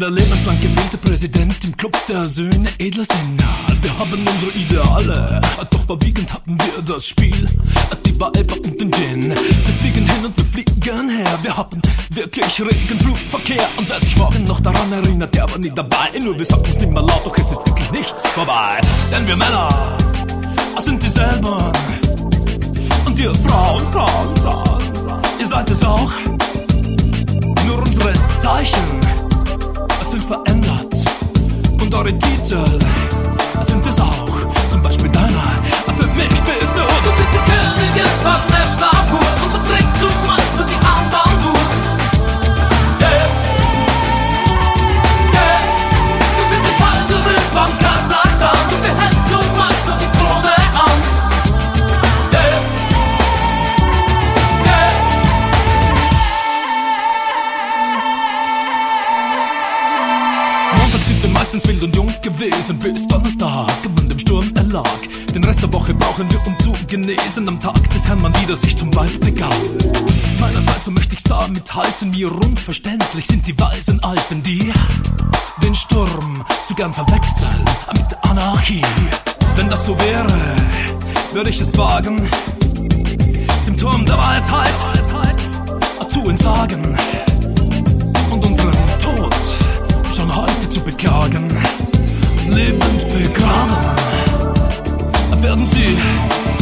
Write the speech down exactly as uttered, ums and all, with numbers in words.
der lebenslang gewählte Präsident im Club der Söhne edler Sinner. Wir haben unsere Ideale, doch überwiegend hatten wir das Spiel, die Weiber und den Gin. Wir fliegen hin und wir fliegen her, wir haben wirklich regen Flugverkehr. Und wer sich morgen noch daran erinnert, der war nie dabei. Nur wir sagen es nicht mehr laut, doch es ist wirklich nichts vorbei. Denn wir Männer sind dieselben und ihr Frauen, Frauen, Frauen, ihr seid es auch. Nur unsere Zeichen sind verändert und eure Titel sind es auch. Zum Beispiel deiner, für mich bist du. Du bist die Königin von der Schlafur und du trägst zumeist nur die Armbanduhr. Yeah. Yeah. Du bist die Kaiserin von Kasachstan, du behältst zumeist nur die Krone an. Yeah. Yeah. Montag sind wir meistens wild und jung gewesen, bis Donnerstag man dem Sturm erlag. Den Rest der Woche brauchen wir, um zu genesen. Am Tag des Herrn man wieder sich zum Weib begab. Meinerseits so möchte ich's da mithalten. Mir unverständlich sind die weisen Alten, die den Sturm zu gern verwechseln mit der Anarchie. Wenn das so wäre, würde ich es wagen, dem Turm der Weisheit zu entsagen und unseren Tod schon heute zu beklagen. Lebend begraben werden sie